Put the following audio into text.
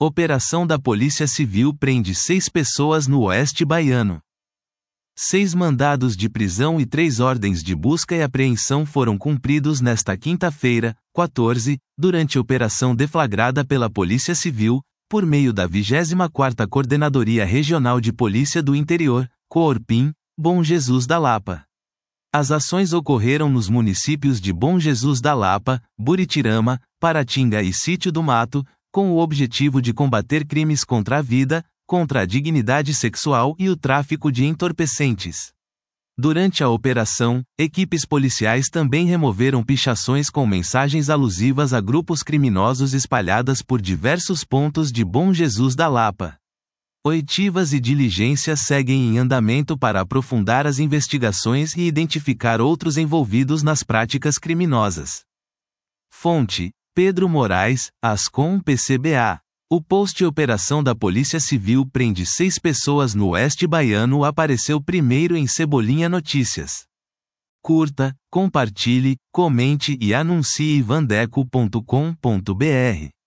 Operação da Polícia Civil prende 6 pessoas no Oeste Baiano. 6 mandados de prisão e 3 ordens de busca e apreensão foram cumpridos nesta quinta-feira, 14, durante operação deflagrada pela Polícia Civil, por meio da 24ª Coordenadoria Regional de Polícia do Interior, Coorpim, Bom Jesus da Lapa. As ações ocorreram nos municípios de Bom Jesus da Lapa, Buritirama, Paratinga e Sítio do Mato, com o objetivo de combater crimes contra a vida, contra a dignidade sexual e o tráfico de entorpecentes. Durante a operação, equipes policiais também removeram pichações com mensagens alusivas a grupos criminosos espalhadas por diversos pontos de Bom Jesus da Lapa. Oitivas e diligências seguem em andamento para aprofundar as investigações e identificar outros envolvidos nas práticas criminosas. Fonte: Pedro Moraes, Ascom PCBA. O post Operação da Polícia Civil prende 6 pessoas no Oeste Baiano apareceu primeiro em Cebolinha Notícias. Curta, compartilhe, comente e anuncie vandeco.com.br.